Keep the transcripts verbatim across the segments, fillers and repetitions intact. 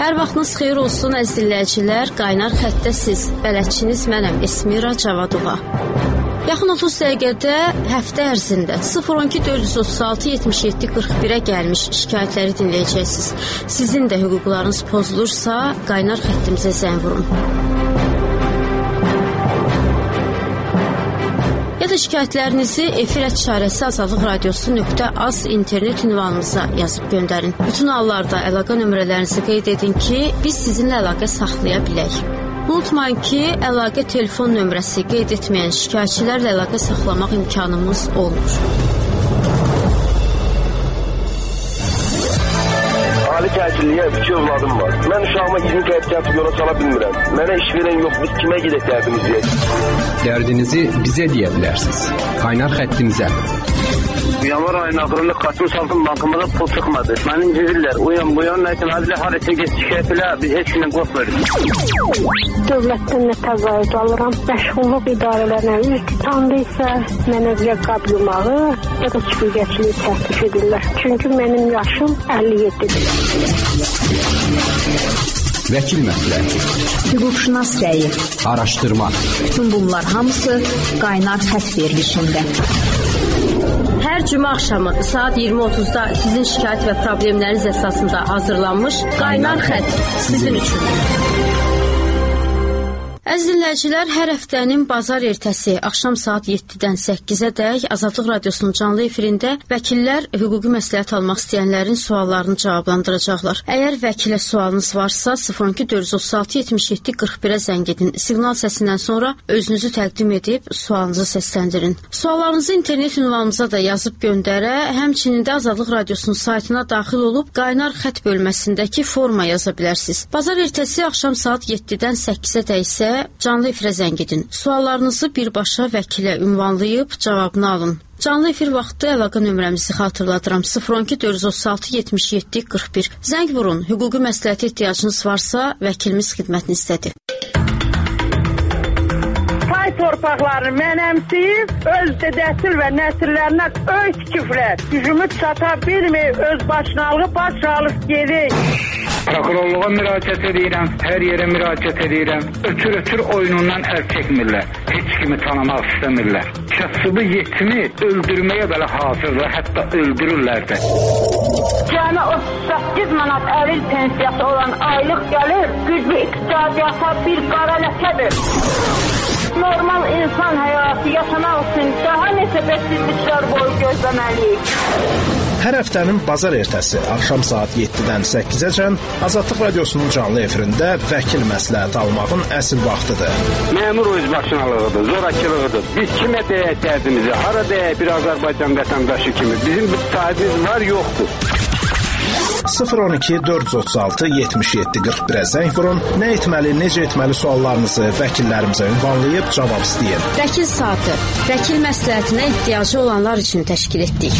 Hər vaxtınız xeyir olsun əziz dinləyicilər. Qaynar xəttəsiz. Bələdçiniz mənəm, Esmira Cavadova. Yaxın otuz dəqiqədə həftə ərzində sıfır on iki dörd yüz otuz altı yetmiş yeddi qırx birə gəlmiş şikayətləri dinləyəcəksiniz. Sizin də hüquqlarınız pozulursa, qaynar xəttimizə zəng vurun. Ya da şikayətlərinizi efir çarəsi azadlıq radiosu nöqtə az internet ünvanımıza yazıb göndərin. Bütün hallarda əlaqə nömrələrinizi qeyd edin ki, biz sizinlə əlaqə saxlaya bilək. Unutmayın ki, əlaqə telefon nömrəsi qeyd etməyən şikayətçilərlə əlaqə saxlamaq imkanımız olmur. Ali təhsilliyə iki övladım var. Mən uşağıma iyirmi qəbcət yola sala bilmirəm. Mənə iş verən yox, biz kimə gedək dərdimiz deyək? Dərdinizi bizə deyə bilərsiniz. Qaynar xəttimizə. Yanvar ayının axırında Qasım Saltın bankımıza pul çıxmadı. Məni incidirlər. Uyan buyan, nəkin abilə har etsin ki, şikayət elə, biz heç kimdən qorxmuyoruz. Dövlətdən nə təqaüd alıram. Məşğulluq idarələrinə ilk tanıdı isə mənə bir qab yumağı ya da çiftçiliyi təklif edirlər. Çünki mənim yaşım əlli yeddidir. Vəkil məsləhəti, hüquqşünas rəyi, araşdırma. Bütün bunlar hamısı qaynar xətt verilişində. Hər cümə axşamı saat iyirmi otuzda sizin şikayət və problemləriniz əsasında hazırlanmış Qaynar Xətt sizin üçün. Əziz dinləyicilər, hər həftənin bazar ertəsi axşam saat yeddidən səkkizədək Azadlıq Radiosunun canlı efirində vəkillər hüquqi məsləhət almaq istəyənlərin suallarını cavablandıracaqlar. Əgər vəkilə sualınız varsa, sıfır on iki dörd yüz otuz altı yetmiş yeddi qırx birə zəng edin. Siqnal səsindən sonra özünüzü təqdim edib sualınızı səsləndirin. Suallarınızı internet ünvanımıza da yazıb göndərə, həmçinin də Azadlıq Radiosunun saytına daxil olub Qaynar Xətt bölməsindəki forma yaza bilərsiniz. Bazar ertəsi axşam saat yeddidən səkkizədək isə canlı efirə zəng edin. Suallarınızı birbaşa vəkilə ünvanlayıb cavabını alın. Canlı efir vaxtı əlaqə nömrəmizi xatırladıram. sıfır on iki dörd yüz otuz altı yetmiş yeddi qırx bir. Zəng vurun. Hüquqi məsləhətə ehtiyacınız varsa, vəkilimiz xidmətinizdədir. Torpaqlarını mənəmsiyib, öz dədəsil və nəsillərinə öz küfrət, gücümüz çata bilmir, öz başınalığı baş alıb gedir. Prokurorluğa müraciət edirəm, hər yerə müraciət edirəm. Ötür-ötür oyunundan əl çəkmirlər, heç kimi tanımaq istəmirlər. Kasıbı yetimi öldürməyə belə hazırlar, hətta öldürürlər də. Cəmi otuz səkkiz manat əril pensiyası olan aylıq gəlir, güclü iqtisadiyyata bir qara ləkədir. Normal insan həyatı yaşamaq üçün daha neçə bəksizliklər boyu gözləməliyik. Hər həftənin bazar ertəsi axşam saat yeddidən səkkizəcən Azadlıq Radiosunun canlı efirində vəkil məsləhət almağın əsl vaxtıdır. Məmur özbaşınalığıdır, zorakılığıdır. Biz kimə deyək dərdimizi, hara deyək bir Azərbaycan vətəndaşı kimi. Bizim bir sahibimiz var, yoxdur. sıfır on iki dörd yüz otuz altı yetmiş yeddi qırx birə zəng vurun. Nə etməli, necə etməli suallarınızı vəkillərimizə ünvanlayıb cavab istəyin. Vəkil saatı, vəkil məsləhətinə ehtiyacı olanlar üçün təşkil etdik.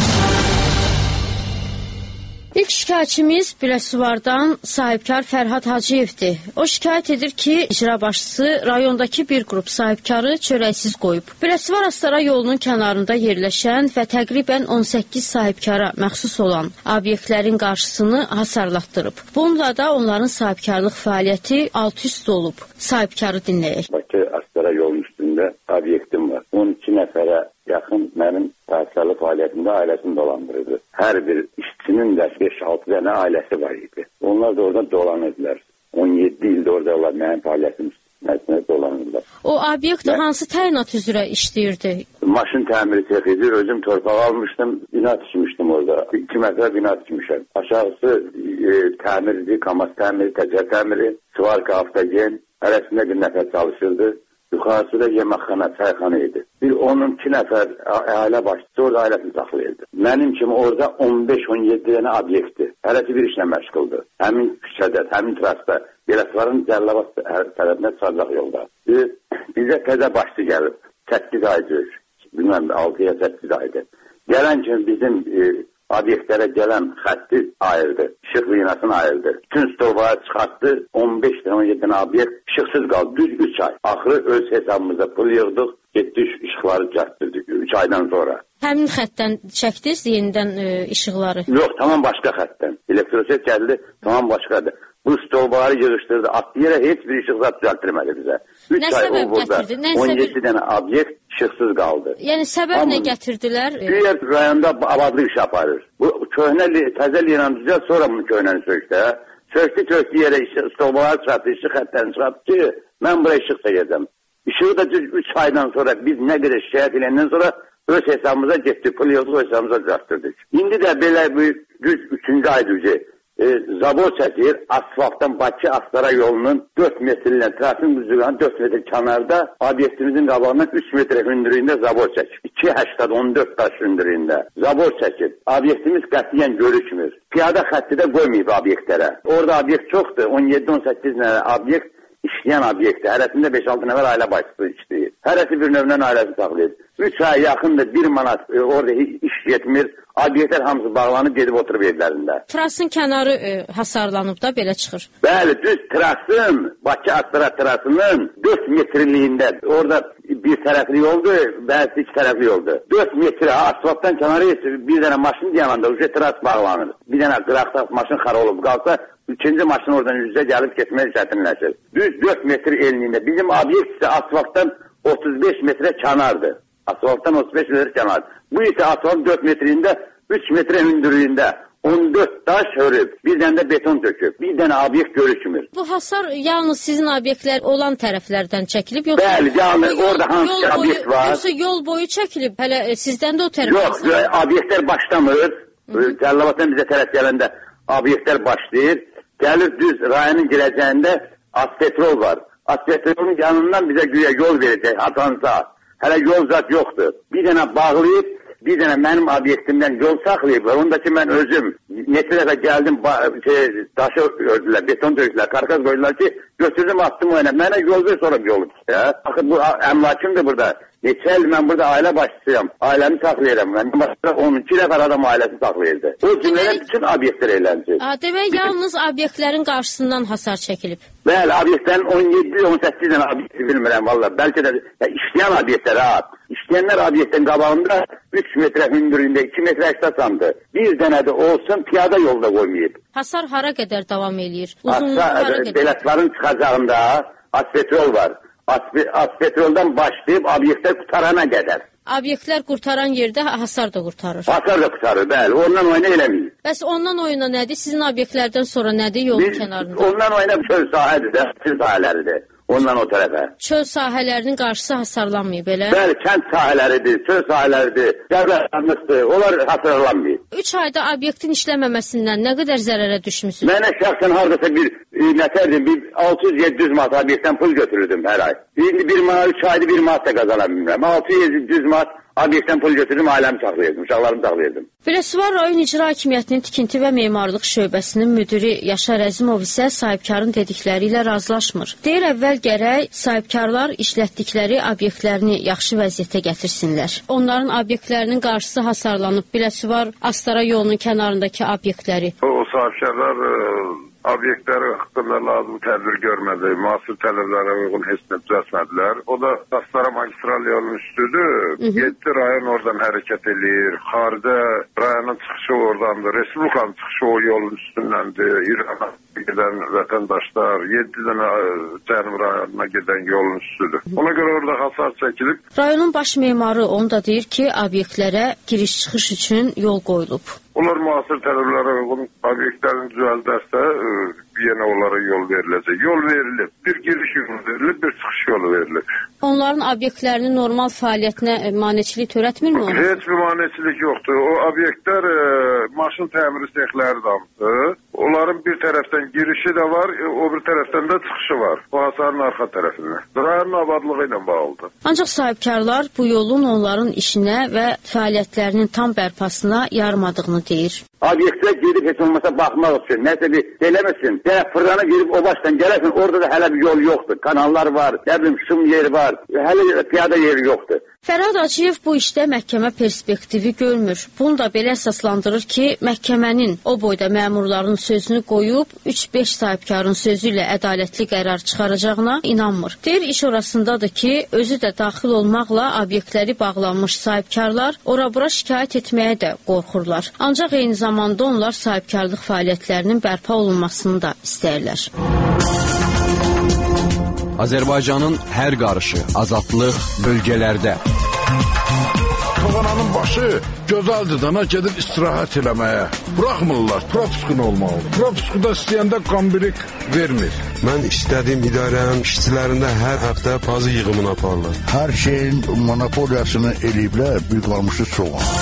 İlk şikayətçimiz Biləsuvardan sahibkar Fərhad Hacıyevdir. O şikayət edir ki, icra başçısı rayondakı bir qrup sahibkarı çörəksiz qoyub. Biləsuvar Astara yolunun kənarında yerləşən və təqribən on səkkiz sahibkara məxsus olan obyektlərin qarşısını hasarlatdırıb. Bununla da onların sahibkarlıq fəaliyyəti alt üst olub. Sahibkarı dinləyək. Bakı Astara yolunun üstündə obyektim var. on iki nəfərə yaxın mənim sahibkarlıq fəaliyyətimdə ailəsini dolandırırdı. Hər bir işçinin də beş altı dənə ailəsi var idi. Onlar da orada dolanırdılar. on yeddi ildə orada onlar mənim fəaliyyətim üstünə dolanırdılar. O obyekt mən... hansı təyinat üzrə işləyirdi? Maşın təmiri texnici, özüm torpaq almışdım, bina tikmişdim orada. İki metre bina tikmişəm. Aşağısı e, təmirdi, kamaz təmiri, təcər təmiri, sıvarka, avtogen, arasında bir nəfər çalışırdı. Yuxarısı da yeməkxana, çayxana idi. Bir on iki nəfər ailə başçısı orada ailəsini saxlayırdı. Mənim kimi orada on beş on yeddi dənə obyekti. Hərəsi bir işlə məşğuldur. Həmin küçədə, həmin trasda, Biləsuvarın Cəlilabad tərəfinə çıxacaq yolda. Biz, bizə təzə başçı gəlib. səkkiz aydır. Bilməm, altı ya səkkiz aydır. Gələn kimi bizim e, obyektlərə gələn xətti ayırdı. İşıq linasını ayırdı. Bütün stovaya çıxartdı. on beş dənə on yeddi dənə obyekt işıqsız qaldı. Düz üç ay. Axırı öz hesabımıza pul yığdıq. Getdik işıqları çəkdirdik üç aydan sonra. Həmin xəttdən çəkdiniz yenidən e, işıqları? Yox, tamam başqa xəttdən. Elektroset gəldi, tamam başqadır. Bu stolbaları yığışdırdı, atdı yerə, heç bir işıq zat düzəltdirmədi bizə. üç Nə ay səbəb o burada gətirdi? Nə on yeddi səbəb... dənə obyekt işıqsız qaldı. Yəni səbəb Amma nə gətirdilər? Güya rayonda abadlıq iş aparır. Bu köhnə təzə liran düzəl, sonra bunu köhnəni söktü. Söktü, söktü yerə stolbaları çıxartdı, işıq xəttlərini çıxartdı ki, mən buraya işıq çəkəcəm. İşığı da düz üç aydan sonra biz nə qədər şikayət edəndən sonra öz hesabımıza getdik, pul yoldu, öz hesabımıza düzəltdirdik. İndi də belə bir düz üçüncü aydır ki, e, zabor çəkir, asfaltdan Bakı Astara yolunun dörd metrlə, trafik düzlüğünün dörd metr kənarda obyektimizin qabağından üç metr hündürlüyündə zabor çəkir. iki həktar on dörd daş hündürlüyündə zabor çəkir. Obyektimiz qətiyyən görükmür. Piyada xətti də qoymayıb obyektlərə. Orada obyekt çoxdur, on yeddi on səkkiz dənə obyekt işləyən obyektdir. Hərəsində beş altı nəfər ailə başçısı işləyir. Hərəsi bir növdən ailəsini saxlayır. üç ay yaxındır, bir manat e, orada iş getmir. Obyektlər hamısı bağlanıb gedib oturub evlərində. Trasın kənarı e, hasarlanıb da belə çıxır. Bəli, düz trasın, Bakı Astara trasının dörd metrliyində, orada bir tərəfli yoldur, bəzi iki tərəfli yoldur. dörd metr asfaltdan kənarı bir dənə maşın dayananda uca tras bağlanır. Bir dənə qıraqda maşın xara olub qalsa, ikinci maşın oradan üzə gəlib getmək çətinləşir. Düz dörd metr enliyində. Bizim obyekt isə asfaltdan otuz beş metrə kənardır. Asfaltdan otuz beş metr kənar. Bu isə asfalt dörd metrində, üç metr hündürlüyündə on dörd daş hörüb, bir dənə də beton töküb. Bir dənə obyekt görükmür. Bu hasar yalnız sizin obyektlər olan tərəflərdən çəkilib, yoxsa Bəli, yəni yol, orada hansı yol boyu, obyekt var? Yoxsa yol boyu çəkilib, hələ e, sizdən də o tərəfdən? Yox, obyektlər başlamır. Cəllabatdan bizə tərəf gələndə obyektlər başlayır. Gəlir düz rayonun girəcəyində aspetrol var. Aspetrolun yanından bizə güya yol verəcək, atansa. Hələ yol zat yoxdur. Bir dənə bağlayıb, bir dənə mənim obyektimdən yol saxlayıblar. Onda ki, mən özüm neçə dəfə gəldim, şey, daşı ördülər, beton döydülər, karkas qoydular ki, götürdüm, attım o yana. Mənə yol ver, sonra yol ver. Baxın, bu əmlakımdır burada. Neçə il mən burada ailə başçısıyam. Ailəmi saxlayıram. Mən on iki nəfər adam ailəsi saxlayırdı. O cümlədən bütün obyektlər eğlənci. Demək, yalnız obyektlərin qarşısından hasar çəkilib. Bəli, obyektlərin on yeddi on səkkiz dənə obyekti bilmirəm valla. Bəlkə də ya, işləyən obyektlər ha. İşləyənlər obyektin qabağında üç metrə hündürlüyündə iki metrə əştasandı. Bir dənə də olsun piyada yolda qoymayıb. Hasar hara qədər davam eləyir? Uzunluğu hara qədər? Belətlərin çıxacağında aspetrol var. Aspetroldan başlayıb obyektlər qutarana qədər. Obyektlər qurtaran yerdə hasar da qurtarır. Hasar da qurtarır, bəli. Ondan oyna eləməyib. Bəs ondan oyuna nədir? Sizin obyektlərdən sonra nədir yolun kənarında? Ondan oyna çöl sahədir də, çöl sahələridir. Ondan o tərəfə. Çöl sahələrinin qarşısı hasarlanmayıb, elə? Bəli, kənd sahələridir, çöl sahələridir, dərbəşanlıqdır, onlar hasarlanmayıb. üç ayda obyektin işləməməsindən nə qədər zərərə düşmüsünüz? Mənə şəxsən haradasa bir, e, nətərdir, bir altı yüz yeddi yüz manat obyektdən pul götürürdüm hər ay. İndi bir manat, üç ayda bir manat da qazana bilmirəm. altı yüz yeddi yüz manat obyektdən pul götürdüm, ailəmi saxlayırdım, uşaqlarımı saxlayırdım. Biləsuvar rayon İcra Hakimiyyətinin Tikinti və Memarlıq şöbəsinin müdiri Yaşar Əzimov isə sahibkarın dedikləri ilə razılaşmır. Deyir, əvvəl gərək sahibkarlar işlətdikləri obyektlərini yaxşı vəziyyətə gətirsinlər. Onların obyektlərinin qarşısı hasarlanıb, Biləsuvar Astara yolunun kənarındakı obyektləri. O sahibkarlar e, obyektləri haqqında lazım tədbir görmədi, müasir tələblərə uyğun heç nə düzəltmədilər. O da Astara magistral yolunun üstüdür. yeddi rayon oradan hərəkət edir. Xaricə rayonun çıxışı oradandır. Respublikanın çıxışı o yolun üstündəndir. İrana gedən vətəndaşlar yeddi dənə Cənub rayonuna gedən yolun üstüdür. Ona görə orada hasar çəkilib. Rayonun baş memarı onu da deyir ki, obyektlərə giriş-çıxış üçün yol qoyulub. Onlar müasir tələblərə uyğun obyektlərini düzəldərsə, yenə onlara yol veriləcək. Yol verilib. Bir giriş yolu verilib, bir çıxış yolu verilib. Onların obyektlərinin normal fəaliyyətinə maneçilik törətmirmi onu? Heç bir maneçilik yoxdur. O obyektlər e, maşın təmiri sexləri damdır. Onların bir tərəfdən girişi də var, o bir tərəfdən də çıxışı var. Bu hasarın arxa tərəfindən. Rayonun abadlığı ilə bağlıdır. Ancaq sahibkarlar bu yolun onların işinə və fəaliyyətlərinin tam bərpasına yarmadığını deyir. Obyektə gedib heç olmasa baxmaq üçün, nəsə bir eləməsin, yəni fırlana girib o başdan gələsin, orada da hələ bir yol yoxdur. Kanallar var, nə bilim, şum yeri var, hələ piyada yeri yoxdur. Fərhad Acıyev bu işdə məhkəmə perspektivi görmür. Bunu da belə əsaslandırır ki, məhkəmənin o boyda məmurlarının sözünü qoyub üç beş sahibkarın sözü ilə ədalətli qərar çıxaracağına inanmır. Deyir, iş orasındadır ki, özü də daxil olmaqla obyektləri bağlanmış sahibkarlar ora-bura şikayət etməyə də qorxurlar. Ancaq eyni zamanda onlar sahibkarlıq fəaliyyətlərinin bərpa olunmasını da istəyirlər. Azərbaycanın hər qarışı, azadlıq bölgələrdə. Kavananın başı gözəldir dana gedir istirahət eləməyə. Bıraxmırlar, propuskun olmalıdır. Propuskuda istəyəndə qambirik vermir. Mən istədiyim idarənin işçilərində hər həftə pazı yığımını aparırlar. Hər şeyin monopoliyasını eləyiblər, bir qalmışı soğan.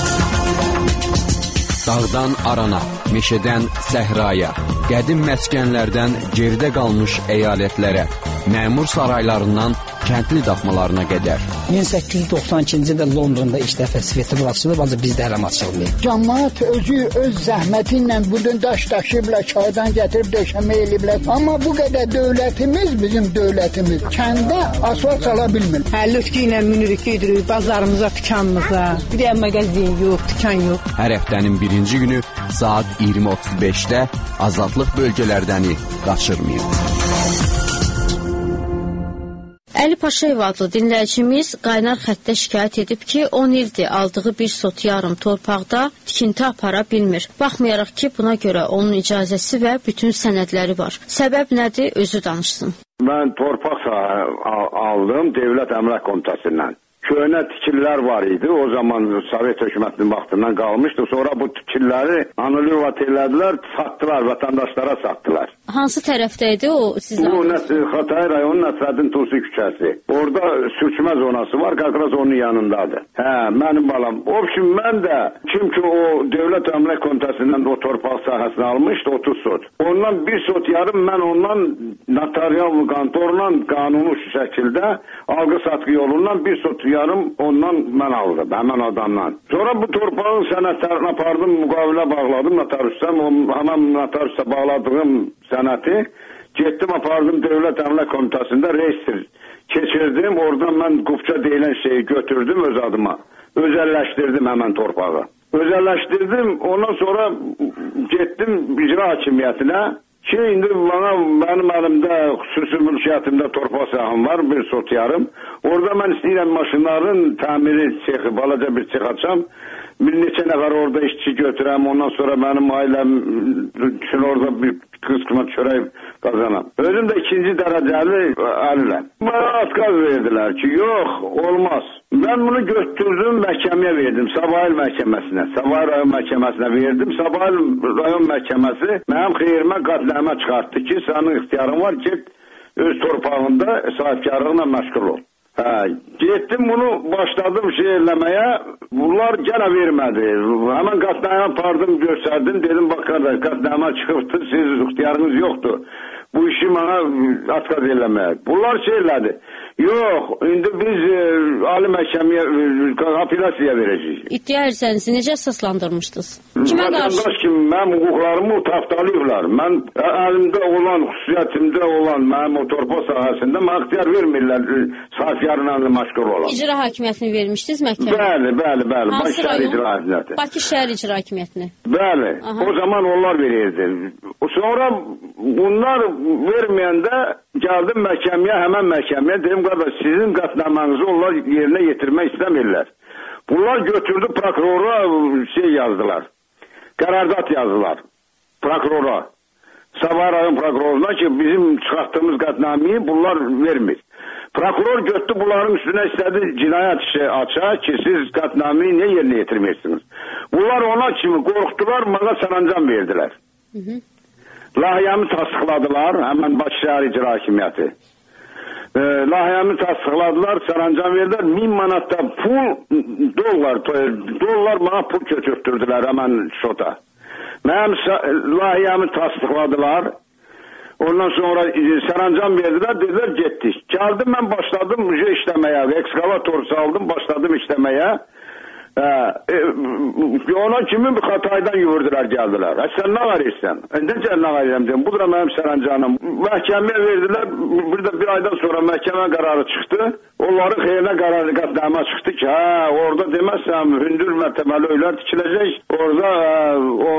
Dağdan arana, meşədən səhraya, qədim məskənlərdən geridə qalmış əyalətlərə, məmur saraylarından kəndli daxmalarına qədər. min səkkiz yüz doxsan ikinci ildə Londonda ilk dəfə svetofor açılıb, ancaq bizdə hələm açılmıyor. Cəmaət özü öz zəhməti ilə budun daş daşıyıblar, çaydan gətirib döşəmə eləyiblər. Amma bu qədər dövlətimiz, bizim dövlətimiz kəndə asfalt sala bilmir. Həlləşki ilə minirik gedirik bazarımıza, dükanımıza. Bir də mağazin yox, dükan yox. Hər həftənin birinci günü saat iyirmi otuz beşdə azadlıq bölgələrdəni qaçırmayın. Əli Paşayev adlı dinləyicimiz qaynar xəttə şikayət edib ki, on ildir aldığı bir sot yarım torpaqda tikinti apara bilmir. Baxmayaraq ki, buna görə onun icazəsi və bütün sənədləri var. Səbəb nədir? Özü danışsın. Mən torpaq aldım Dövlət Əmlak Komitəsindən. Köhnə tikililər var idi. O zaman Sovet hökumətinin vaxtından qalmışdı. Sonra bu tikilləri anulovat elədilər, satdılar, vətəndaşlara satdılar. Hansı tərəfdə idi o sizin? Bu Xatay rayonunun Nəsrəddin Tusi küçəsi. Orada sürçmə zonası var, qaqraz onun yanındadır. Hə, mənim balam. O üçün mən də kim ki o Dövlət Əmlak Komitəsindən o torpaq sahəsini almışdı, otuz sot. Ondan bir sot yarım mən ondan notarial kontorla qanuni şəkildə alqı satqı yolundan bir sot yarım ondan mən aldım, həmən adamdan. Sonra bu torpağın sənədlərini apardım, müqavilə bağladım notariusda. Həmən notariusda bağladığım sənəti getdim, apardım Dövlət Əmlak Komitəsində reestr keçirdim. Oradan mən qufça deyilən şeyi götürdüm öz adıma. Özəlləşdirdim həmən torpağı. Özəlləşdirdim, ondan sonra getdim icra hakimiyyətinə. Ki, indi bana, mənim əlimdə xüsusi mülkiyyətimdə torpaq sahəm var, bir sot yarım. Orada mən istəyirəm maşınların təmiri çexi, balaca bir çex açam. Bir neçə nəfər orada işçi götürəm, ondan sonra mənim ailəm üçün orada bir qısmına çörək qazanam. Özüm də ikinci dərəcəli əliləm. Bana atkaz verdilər ki, yox, olmaz. Mən bunu götürdüm, məhkəməyə verdim, Sabahil məhkəməsinə. Sabahil rayon məhkəməsinə verdim. Sabahil rayon məhkəməsi mənim xeyrimə qətnamə çıxartdı ki, sənin ixtiyarın var ki, öz torpağında sahibkarlıqla məşğul ol. Hə, getdim bunu başladım şey eləməyə, bunlar gənə vermədi. Həmən qətnamə apardım, göstərdim, dedim, bax qardaş, qətnamə çıxıbdı, siz ixtiyarınız yoxdur. Bu işi mənə atkaz eləməyə. Bunlar şey elədi. Yox, indi biz e, ali məhkəməyə, e, apellasiyaya verəcəyik. İddia ərizənizi necə əsaslandırmışdınız? Kimə qarşı? Vətəndaş kimi mənim hüquqlarımı tapdalayıblar. Mən əlimdə olan, xüsusiyyətimdə olan mənim o torpaq sahəsində mənə ixtiyar vermirlər sahibkarla məşğul olan. İcra hakimiyyətini vermişdiniz məhkəməyə? Bəli, bəli, bəli. Hansı Bakı şəhər icra hakimiyyəti. Bakı şəhər icra hakimiyyətini? Bəli, aha. O zaman onlar verirdi. Sonra bunlar verməyəndə gəldim məhkəməyə, həmən məhkəməyə, dedim, qardaş, sizin qətnamənizi onlar yerinə yetirmək istəmirlər. Bunlar götürdü prokurora şey yazdılar, qərardat yazdılar prokurora. Sabah rayon prokuroruna ki, bizim çıxartdığımız qətnaməyi bunlar vermir. Prokuror götürdü bunların üstünə istədi cinayət işi açar ki, siz qətnaməyi niyə yerinə yetirmirsiniz? Bunlar ona kimi qorxdular, mənə sərəncam verdilər. Hı hı. Layihəmi tasdiqladılar, həmən Bakı şəhər icra hakimiyyəti. E, layihəmi tasdiqladılar, sərəncam verdilər, min manatda pul, dollar, dollar bana pul götürtürdülər həmən şota. Mənim layihəmi tasdiqladılar, ondan sonra sərəncam verdilər, dedilər, getdik. Gəldim, mən başladım işləməyə, ekskavator saldım, başladım işləməyə. Hə, e, ona kimi Xataydan yuvurdular, gəldilər. Hə, sən nə verirsən? Necə nə verirəm deyim, bu da mənim sərəncamım. Məhkəməyə verdilər, bir də bir aydan sonra məhkəmə qərarı çıxdı. Onların xeyrinə qərarı qətnamə çıxdı ki, hə, orada deməzsəm, hündür mərtəbəli öylər tikiləcək, orada, hə, orada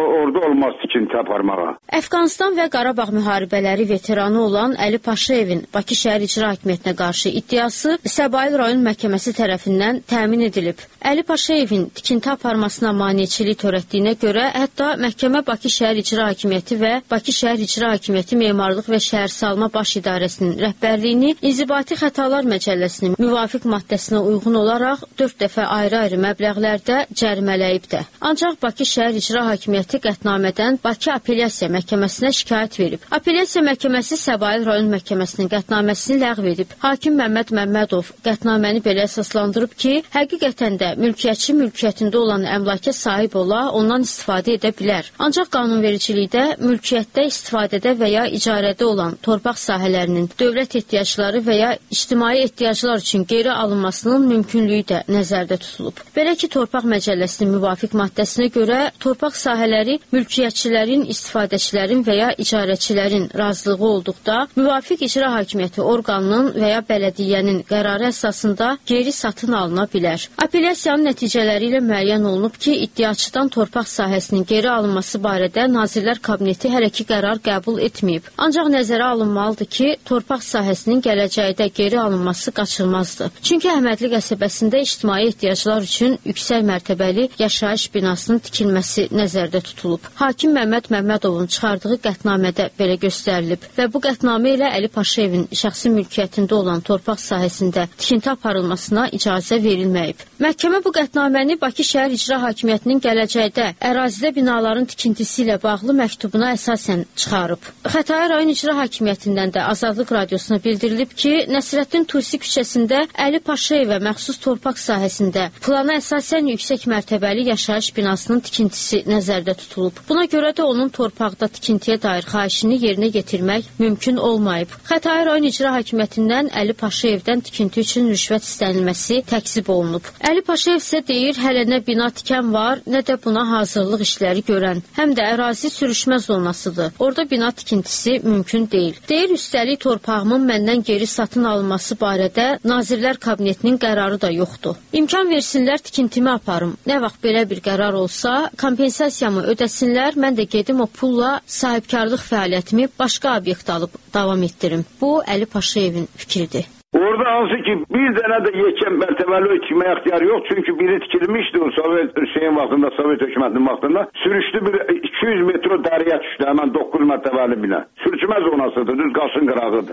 olmaz tikinti aparmağa. Əfqanistan və Qarabağ müharibələri veteranı olan Əli Paşayevin Bakı şəhər icra hakimiyyətinə qarşı iddiası Səbail rayon məhkəməsi tərəfindən təmin edilib. Əli Paşayevin tikinti aparmasına maneçilik törətdiyinə görə hətta məhkəmə Bakı şəhər icra hakimiyyəti və Bakı şəhər icra hakimiyyəti Memarlıq və Şəhərsalma Baş İdarəsinin rəhbərliyini İnzibati Xətalar Məcəlləsinin müvafiq maddəsinə uyğun olaraq dörd dəfə ayrı-ayrı məbləğlərdə cərimələyib də. Ancaq Bakı şəhər icra hakimiyyəti qətnamədən Bakı Apellyasiya məhkəməsinə şikayət verib. Apellyasiya məhkəməsi Səbail rayon məhkəməsinin qətnaməsini ləğv edib. Hakim Məmməd Məmmədov qətnaməni belə əsaslandırıb ki, həqiqətən də mülkiyyətçi mülkiyyətində olan əmlaka sahib ola, ondan istifadə edə bilər. Ancaq qanunvericilikdə mülkiyyətdə, istifadədə və ya icarədə olan torpaq sahələrinin dövlət ehtiyacları və ya ictimai ehtiyaclar üçün geri alınmasının mümkünlüyü də nəzərdə tutulub. Belə ki, Torpaq Məcəlləsinin müvafiq maddəsinə görə torpaq sahələri mülkiyyətçilərin, istifadəçilərin və ya icarəçilərin razılığı olduqda müvafiq icra hakimiyyəti orqanının və ya bələdiyyənin qərarı əsasında geri satın alına bilər. Apellyasiyanın nəticələri ilə müəyyən olunub ki, iddiaçıdan torpaq sahəsinin geri alınması barədə Nazirlər Kabineti hələ ki qərar qəbul etməyib. Ancaq nəzərə alınmalıdır ki, torpaq sahəsinin gələcəkdə geri alınması qaçılmazdır. Çünki Əhmədli qəsəbəsində ictimai ehtiyaclar üçün yüksək mərtəbəli yaşayış binasının tikilməsi nəzərdə tutulub. Hakim Məmməd Məmmədovun çıxardığı qətnamədə belə göstərilib və bu qətnamə ilə Əli Paşayevin şəxsi mülkiyyətində olan torpaq sahəsində tikinti aparılmasına icazə verilməyib. Məhkəmə bu qətnaməni Bakı şəhər icra hakimiyyətinin gələcəkdə ərazidə binaların tikintisi ilə bağlı məktubuna əsasən çıxarıb. Xətai rayon icra hakimiyyətindən də Azadlıq radiosuna bildirilib ki, Nəsrəddin Tusi küçəsində Əli Paşayevə məxsus torpaq sahəsində plana əsasən yüksək mərtəbəli yaşayış binasının tikintisi nəzərdə tutulub. Buna görə də onun torpaqda tikintiyə dair xahişini yerinə yetirmək mümkün olmayıb. Xətai rayon icra hakimiyyətindən Əli Paşayevdən tikinti üçün rüşvət istənilməsi təkzib olunub. Əli Paşayev isə deyir, hələ nə bina tikən var, nə də buna hazırlıq işləri görən. Həm də ərazi sürüşmə zonasıdır. Orada bina tikintisi mümkün deyil. Deyir, üstəlik torpağımın məndən geri satın alınması barədə Nazirlər Kabinetinin qərarı da yoxdur. İmkan versinlər, tikintimi aparım. Nə vaxt belə bir qərar olsa, kompensasiyamı ödəsinlər, mən də gedim o pulla sahibkarlıq fəaliyyətimi başqa obyekt alıb davam etdirim. Bu, Əli Paşayevin fikridir. Orada hansı ki bir dənə də yekən mərtəbəli tikməyə ixtiyarı yox. Çünki biri tikilmişdi o Sovet Hüseyin vaxtında, Sovet hökumətinin vaxtında. Sürüşdü bir iki yüz metr dəriyə düşdü, həmən doqquz mərtəbəli bina. Sürüşmə zonasıdır, düz qaşın qırağıdır.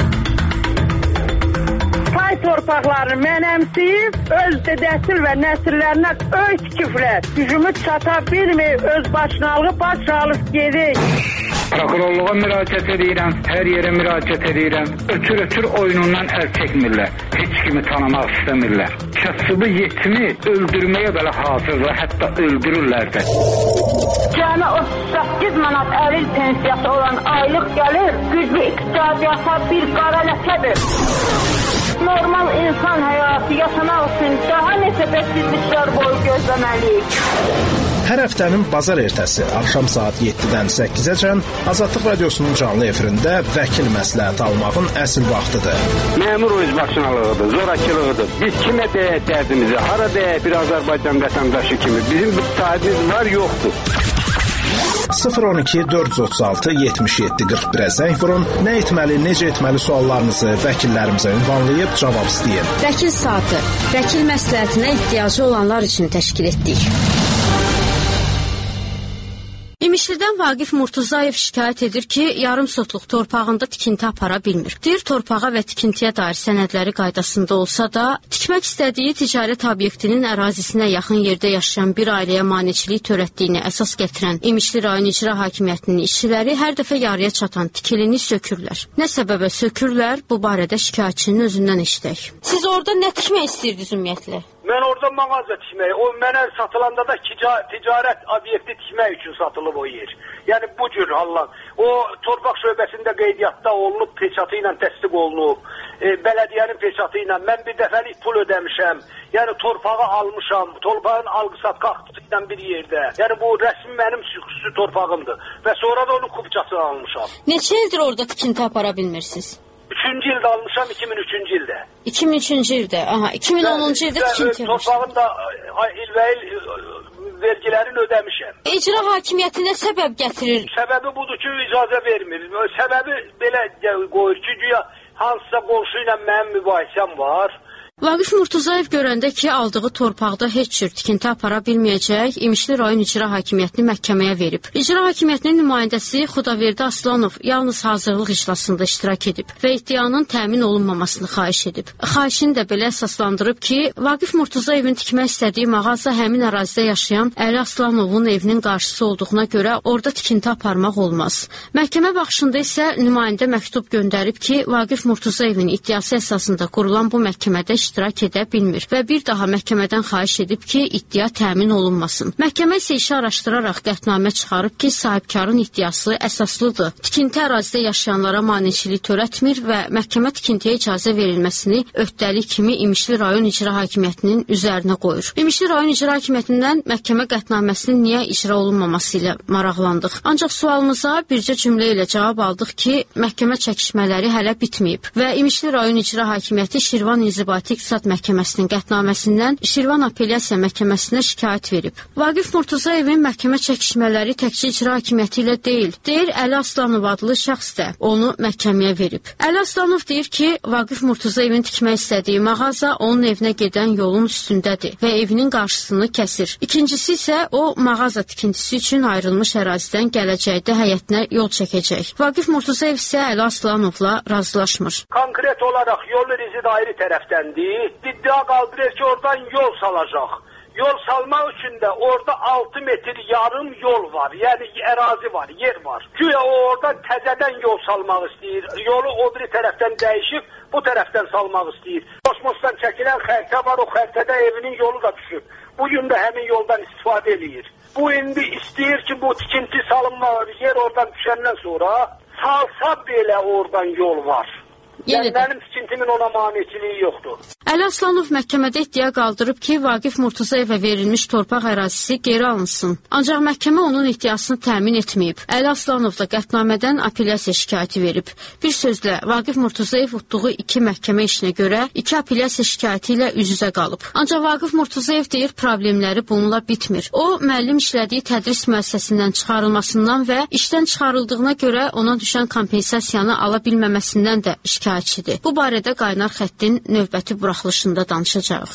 Pay torpaqlarını mənəmsiyib, öz dedəsil və nəsillərinə öy tikiblər. Gücümü çata bilmir, öz başınalığı baş alıb gedir. Prokurorluğa müraciət edirəm, hər yerə müraciət edirəm. Ötür-ötür oyunundan əl çəkmirlər. Heç kimi tanımaq istəmirlər. Kasıbı yetimi öldürməyə belə hazırlar, hətta öldürürlər də. Cəmi otuz səkkiz manat əlil pensiyası olan aylıq gəlir, güclü iqtisadiyyata bir qara ləkədir. Normal insan həyatı yaşamaq üçün daha neçə bəksizliklər boyu gözləməliyik. Hər həftənin bazar ertəsi axşam saat yeddidən səkkizəcən Azadlıq radiosunun canlı efirində vəkil məsləhət almağın əsl vaxtıdır. Məmur özbaşınalığıdır, zorakılığıdır. Biz kimə deyək dərdimizi, hara deyək bir Azərbaycan vətəndaşı kimi. Bizim bir sahibimiz var, yoxdur. sıfır on iki dörd yüz otuz altı yetmiş yeddi qırx birə zəng vurun. Nə etməli, necə etməli suallarınızı vəkillərimizə ünvanlayıb cavab istəyin. Vəkil saatı, vəkil məsləhətinə ehtiyacı olanlar üçün təşkil etdik. İmişlidən Vaqif Murtuzayev şikayət edir ki, yarım sotluq torpağında tikinti apara bilmir. Deyir, torpağa və tikintiyə dair sənədləri qaydasında olsa da, tikmək istədiyi ticarət obyektinin ərazisinə yaxın yerdə yaşayan bir ailəyə maneçilik törətdiyini əsas gətirən İmişli rayon icra hakimiyyətinin işçiləri hər dəfə yarıya çatan tikilini sökürlər. Nə səbəbə sökürlər, bu barədə şikayətçinin özündən eşidək. Siz orada nə tikmək istəyirdiniz ümumiyyətlə? Mən orada mağaza tikmək, o mənə satılanda da ticarət obyekti tikmək üçün satılıb o yer. Yəni bu cür hallar. O torpaq şöbəsində qeydiyyatda olunub, peçatı ilə təsdiq olunub, e, bələdiyyənin peçatı ilə mən bir dəfəlik pul ödəmişəm. Yəni torpağı almışam, torpağın alqı-satqı aktısı ilə bir yerdə. Yəni bu rəsmi mənim xüsusi torpağımdır və sonra da onun kupçasını almışam. Neçə ildir orada tikinti apara bilmirsiniz? Üçüncü ildə almışam, iki min üçüncü ildə. iki min üçüncü ildə, aha, iki min onuncu ildə tikinti yapmışam. Torpağın da ilbəil vergilərini ödəmişəm. İcra hakimiyyəti nə səbəb gətirir? Səbəbi budur ki, icazə vermir. Səbəbi belə qoyur ki, güya hansısa qonşu ilə mənim mübahisəm var. Vaqif Murtuzayev görəndə ki, aldığı torpaqda heç cür tikinti apara bilməyəcək, İmişli rayon İcra Hakimiyyətini məhkəməyə verib. İcra Hakimiyyətinin nümayəndəsi Xudaverdi Aslanov yalnız hazırlıq iclasında iştirak edib və iddianın təmin olunmamasını xahiş edib. Xahişini də belə əsaslandırıb ki, Vaqif Murtuzayevin tikmək istədiyi mağaza həmin ərazidə yaşayan Əli Aslanovun evinin qarşısı olduğuna görə orada tikinti aparmaq olmaz. Məhkəmə baxışında isə nümayəndə məktub göndərib ki, Vaqif Murtuzayevin iddiası əsasında qurulan bu məhkəmədə iştirak edə bilmir və bir daha məhkəmədən xahiş edib ki, iddia təmin olunmasın. Məhkəmə isə işi araşdıraraq qətnamə çıxarıb ki, sahibkarın iddiası əsaslıdır. Tikinti ərazidə yaşayanlara maneçilik törətmir və məhkəmə tikintiyə icazə verilməsini öhdəlik kimi İmişli rayon İcra Hakimiyyətinin üzərinə qoyur. İmişli rayon İcra Hakimiyyətindən məhkəmə qətnaməsinin niyə icra olunmaması ilə maraqlandıq. Ancaq sualımıza bircə cümlə ilə cavab aldıq ki, məhkəmə çəkişmələri hələ bitməyib və İmişli rayon İcra Hakimiyyəti Şirvan İnzibati İqtisad Məhkəməsinin qətnaməsindən Şirvan Apellyasiya Məhkəməsinə şikayət verib. Vaqif Murtuzayevin məhkəmə çəkişmələri təkcə icra hakimiyyəti ilə deyil, deyir Əli Aslanov adlı şəxs də onu məhkəməyə verib. Əli Aslanov deyir ki, Vaqif Murtuzayevin tikmək istədiyi mağaza onun evinə gedən yolun üstündədir və evinin qarşısını kəsir. İkincisi isə o mağaza tikintisi üçün ayrılmış ərazidən gələcəkdə həyətinə yol çəkəcək. Vaqif Murtuzayev isə Əli Aslanovla razılaşmır. Konkret olaraq yol rizi dairi tərəfdəndir. İddia qaldırır ki, oradan yol salacaq. Yol salmaq üçün də orada altı metr yarım yol var. Yəni ərazi var, yer var. Güya o orada təzədən yol salmaq istəyir. Yolu o biri tərəfdən dəyişib, bu tərəfdən salmaq istəyir. Kosmosdan çəkilən xəritə var, o xəritədə evinin yolu da düşüb. Bugün də həmin yoldan istifadə edir. Bu indi istəyir ki, bu tikinti salınmalı yer oradan düşəndən sonra salsa belə oradan yol var. Yəni mənim tikintimin ona maneçiliyi yoxdur. Əli Aslanov məhkəmədə iddia qaldırıb ki, Vaqif Murtuzayevə verilmiş torpaq ərazisi geri alınsın. Ancaq məhkəmə onun iddiasını təmin etməyib. Əli Aslanov da qətnamədən apellyasiya şikayəti verib. Bir sözlə, Vaqif Murtuzayev utduğu iki məhkəmə işinə görə iki apellyasiya şikayəti ilə üz-üzə qalıb. Ancaq Vaqif Murtuzayev deyir, problemləri bununla bitmir. O, müəllim işlədiyi tədris müəssisəsindən çıxarılmasından və işdən çıxarıldığına görə ona düşən kompensasiyanı ala bilməməsindən də şikayət şikayətçidir. Bu barədə Qaynar xəttin növbəti buraxılışında danışacağıq.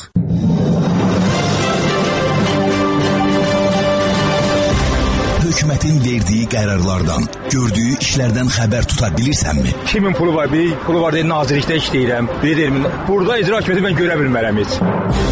Hökumətin verdiyi qərarlardan, gördüyü işlərdən xəbər tuta bilirsənmi? Kimin pulu var? Bir pulu var deyə nazirlikdə işləyirəm. Bir deyirəm, burada icra hakimiyyəti mən görə bilmərəm heç.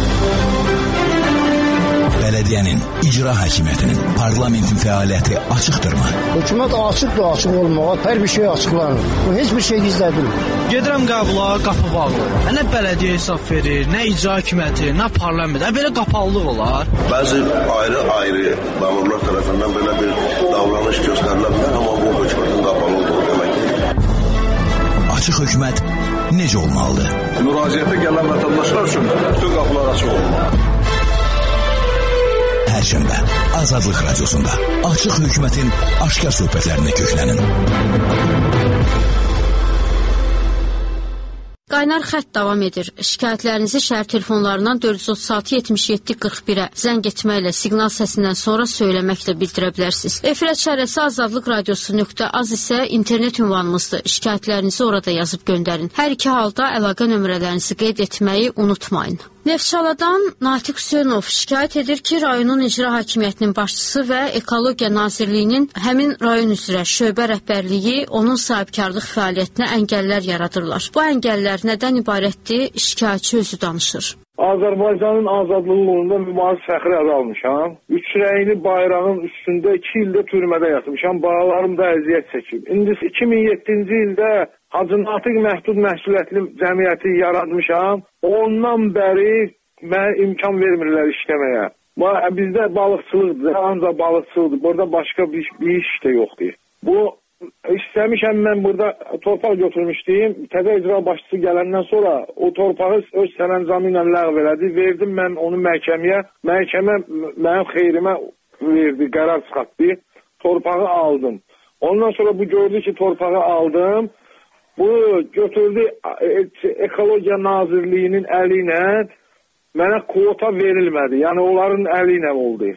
Bələdiyyənin, icra hakimiyyətinin, parlamentin fəaliyyəti açıqdırmı? Hökumət açıqdır, açıq olmağa, hər bir şey açıqlanır. Bu heç bir şey gizlədilmir. Gedirəm qəbula, qapı bağlı. Nə bələdiyyə hesab verir, nə icra hakimiyyəti, nə parlament. Belə qapalılıq olar. Bəzi ayrı-ayrı məmurlar tərəfindən belə bir davranış göstərilə bilər, amma bu hökumətin qapalı olduğu deməkdir. Açıq hökumət necə olmalıdır? Müraciətə gələn vətəndaşlar üçün bütün qapılar açıq olmalıdır. Perşembe Azadlıq Radiosunda Açıq Hökumətin aşkar söhbətlərinə köklənin. Qaynar xətt davam edir. Şikayətlərinizi şəhər telefonlarından dörd yüz otuz altı yetmiş yeddi qırx birə zəng etməklə, siqnal səsindən sonra söyləməklə bildirə bilərsiniz. Efirət şərəsi azadlıq radiosu nöqtə az isə internet ünvanımızdır. Şikayətlərinizi orada yazıb göndərin. Hər iki halda əlaqə nömrələrinizi qeyd etməyi unutmayın. Neftçaladan Natiq Hüseynov şikayət edir ki, rayonun icra hakimiyyətinin başçısı və Ekologiya Nazirliyinin həmin rayon üzrə şöbə rəhbərliyi onun sahibkarlıq fəaliyyətinə əngəllər yaradırlar. Bu əngəllər nədən ibarətdir? Şikayətçi özü danışır. Azərbaycanın azadlığı uğrunda mübahiz fəxri əd almışam. Üç rəngli bayrağın üstündə iki ildə türmədə yatmışam. Bağlarım da əziyyət çəkib. İndi iki min yeddinci ildə Hacı Natiq Məhdud Məsuliyyətli Cəmiyyəti yaratmışam. Ondan bəri mənə imkan vermirlər işləməyə. Bizdə balıqçılıqdır, ancaq balıqçılıqdır. Burada başqa bir, bir iş də yoxdur. Bu İstəmişəm mən burada torpaq götürmüşdüm. Təzə icra başçısı gələndən sonra o torpağı öz sərəncamı ilə ləğv elədi. Verdim mən onu məhkəməyə. Məhkəmə mənim xeyrimə verdi, qərar çıxartdı. Torpağı aldım. Ondan sonra bu gördü ki, torpağı aldım. Bu götürdü Ekologiya Nazirliyinin əli ilə mənə kvota verilmədi. Yəni onların əli ilə oldu.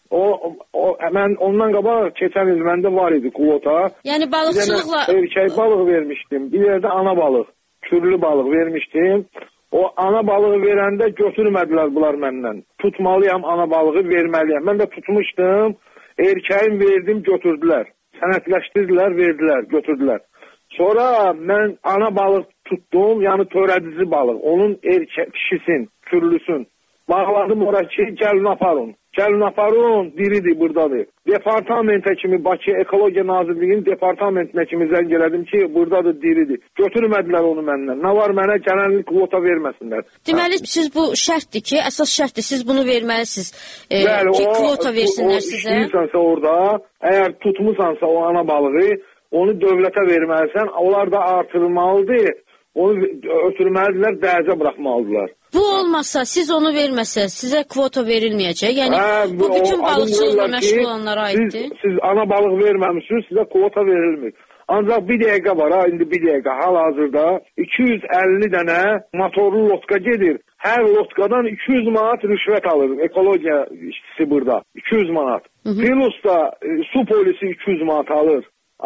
O, o mən ondan qabaq keçən il məndə var idi kvota. Yəni balıqçılıqla erkək balıq vermişdim. Bir yerdə ana balıq, kürlü balıq vermişdim. O ana balığı verəndə götürmədilər bunlar məndən. Tutmalıyam ana balığı, verməliyəm. Mən də tutmuşdum. Erkəyin verdim, götürdülər. Sənədləşdirdilər, verdilər, götürdülər. Sonra mən ana balıq tutdum, yəni törədici balıq. Onun erkək kişisin, kürlüsün. Bağladım ora ki, gəlin aparın. Gəlin aparın, diridir, buradadır. Departamentə kimi, Bakı Ekologiya Nazirliyinin departamentinə kimi zəng elədim ki, buradadır, diridir. Götürmədilər onu məndən. Nə var mənə, gələnlik kvota verməsinlər. Deməli, siz bu şərtdir ki, əsas şərtdir, siz bunu verməlisiniz e, Bəli, ki, o, kvota versinlər o, o sizə. İşləyirsansa orada, əgər tutmusansa o ana balığı, onu dövlətə verməlisən, onlar da artırılmalıdır. Onu ötürməlidirlər, dərəcə buraxmalıdırlar. Bu olmasa, siz onu verməsəz, sizə kvota verilməyəcək. Yəni, hə, bu, bu bütün balıqçılıqla məşğul olanlara aiddir. Siz, siz ana balıq verməmişsiniz, sizə kvota verilmir. Ancaq bir dəqiqə var ha, indi bir dəqiqə. Hal-hazırda iki yüz əlli dənə motorlu lotka gedir. Hər lotkadan iki yüz manat rüşvət alır. Ekologiya işçisi burada. iki yüz manat. Plus da e, su polisi iki yüz manat alır.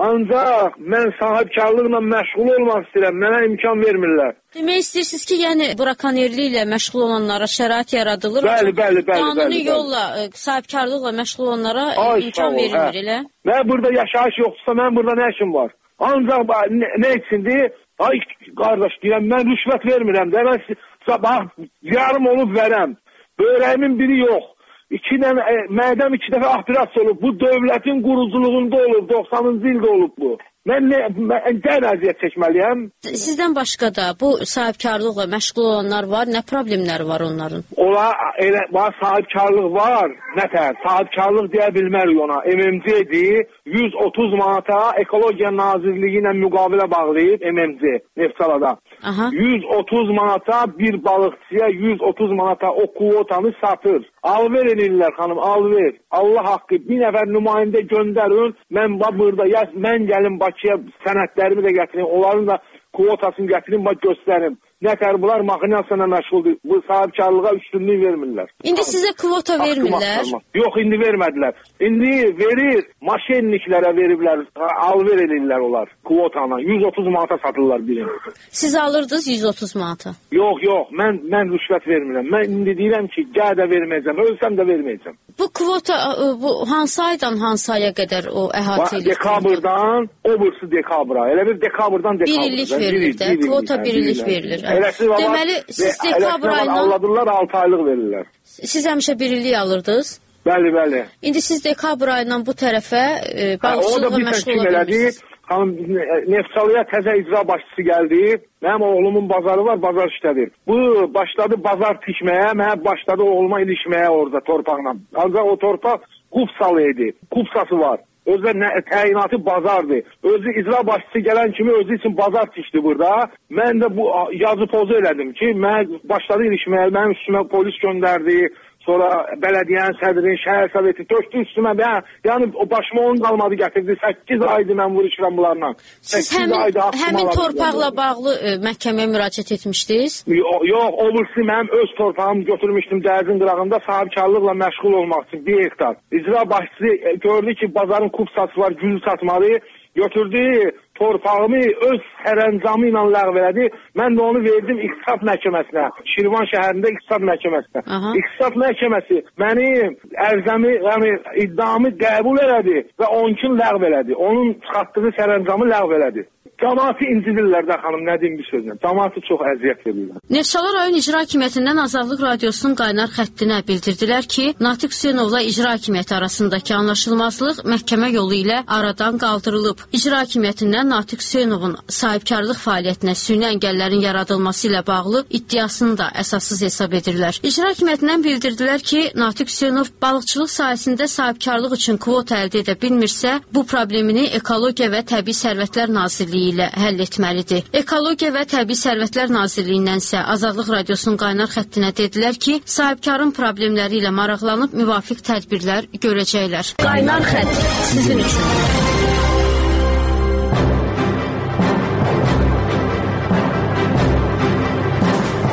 Ancaq mən sahibkarlıqla məşğul olmaq istəyirəm, mənə imkan vermirlər. Demək istəyirsiniz ki, yəni burakonerliklə məşğul olanlara şərait yaradılır. Bəli, bəli, bəli. Qanuni bəli, yolla, bəli. sahibkarlıqla məşğul olanlara Ay, imkan verilmir, hə. elə? Mən burada yaşayış yoxdursa, mən burada nə işim var? Ancaq nə, nə içindir? Ay, qardaş, deyirəm, mən rüşvət vermirəm. Demək, bax, yarım olub verəm. Börəyimin biri yox. İki dənə, e, mədəm iki dəfə operasiya olub. Bu dövlətin quruculuğunda olub, doxsanıncı ildə olub bu. Mən nə, mən nə əziyyət çəkməliyəm? Sizdən başqa da bu sahibkarlıqla məşğul olanlar var, nə problemləri var onların? Ola, elə, var, sahibkarlıq var, nətər, sahibkarlıq deyə bilmərik ona. M M C-dir, yüz otuz manata Ekologiya Nazirliyi ilə müqavilə bağlayıb M M C, Neftçalada. Aha. yüz otuz manata bir balıqçıya yüz otuz manata o kvotanı satır. Alver eləyirlər xanım, alver. Allah haqqı bir nəfər nümayəndə göndərin. Mən burada, ya, mən gəlim Bakıya sənədlərimi də gətirin. Onların da kvotasını gətirin, bax göstərim. Nətər bunlar maxinasiyayla məşğuldur. Bu sahibkarlığa üstünlük vermirlər. İndi sizə kvota vermirlər? Yox, indi vermədilər. İndi verir, maşenliklərə veriblər, alver eləyirlər onlar kvotana. yüz otuz manata satırlar birini. Siz alırdınız yüz otuz manata? Yox, yox, mən mən rüşvət vermirəm. Mən indi deyirəm ki, gəl də verməyəcəm, ölsəm də verməyəcəm. Bu kvota, bu hansı aydan hansı aya qədər o əhatə edir? Dekabrdan, o bursu dekabra. Elə bir dekabrdan dekabra. Bir illik verilir də, kvota bir illik verilir. Deməli, siz dekabr ayından... Alladırlar, altı aylıq verirlər. Siz həmişə bir illik alırdınız? Bəli, bəli. İndi siz dekabr ayından bu tərəfə e, balıqçılıqla məşğul ola bilmirsiniz. Xanım, Neftçalıya təzə icra başçısı gəldi. Mənim oğlumun bazarı var, bazar işlədir. Bu başladı bazar tikməyə, mən başladı oğluma ilişməyə orada torpaqla. Ancaq o torpaq Kupsalı idi. Kupsası var. Özü nə, təyinatı bazardır. Özü icra başçısı gələn kimi özü üçün bazar tikdi burada. Mən də bu yazı pozu elədim ki, mən başladı ilişməyə, mənim üstümə polis göndərdi. Sonra bələdiyənin sədrin, şəhər soveti tökdü üstümə. Ben, yəni o başıma onun qalmadı gətirdi. səkkiz aydır mən vuruşuram bunlarla. Siz həmin, həmin torpaqla bağlı e, məhkəməyə müraciət etmişdiniz? Yox, yox, olursa mənim öz torpağımı götürmüşdüm dənizin qırağında sahibkarlıqla məşğul olmaq üçün bir hektar. İcra başçısı e, gördü ki, bazarın kupsası var, gül satmalı. Götürdü torpağımı öz sərəncamı ilə ləğv elədi. Mən də onu verdim İqtisad Məhkəməsinə. Şirvan şəhərində İqtisad Məhkəməsinə. Aha. İqtisad Məhkəməsi mənim ərzəmi, yəni iddiamı qəbul elədi və on gün ləğv elədi. Onun çıxartdığı sərəncamı ləğv elədi. Cəmaatı incidirlər də xanım, nə deyim bir sözlə. Cəmaatı çox əziyyət verirlər. Neftçala rayon İcra Hakimiyyətindən Azadlıq Radiosunun qaynar xəttinə bildirdilər ki, Natiq Hüseynovla İcra Hakimiyyəti arasındakı anlaşılmazlıq məhkəmə yolu ilə aradan qaldırılıb. İcra Hakimiyyətindən Natiq Hüseynovun sahibkarlıq fəaliyyətinə süni əngəllərin yaradılması ilə bağlı iddiasını da əsassız hesab edirlər. İcra Hakimiyyətindən bildirdilər ki, Natiq Hüseynov balıqçılıq sahəsində sahibkarlıq üçün kvota əldə edə bilmirsə, bu problemini Ekologiya və Təbii Sərvətlər Nazirliyi ilə həll etməlidir. Ekologiya və Təbii Sərvətlər Nazirliyindən isə Azadlıq Radiosunun qaynar xəttinə dedilər ki, sahibkarın problemləri ilə maraqlanıb müvafiq tədbirlər görəcəklər. Qaynar xətt sizin üçün.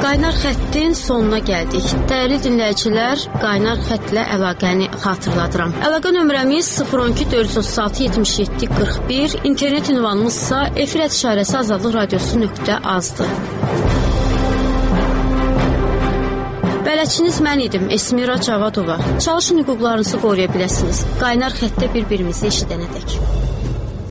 Qaynar xəttin sonuna gəldik. Dəyərli dinləyicilər, qaynar xəttlə əlaqəni xatırladıram. Əlaqə nömrəmiz sıfır on iki dörd yüz otuz altı yetmiş yeddi qırx bir, internet ünvanımızsa efir ətişarəsi azadlıq radiosu nöqtə azdır. Bələdçiniz mən idim, Esmira Cavadova. Çalışın hüquqlarınızı qoruya biləsiniz. Qaynar xəttdə bir-birimizi eşidənədək.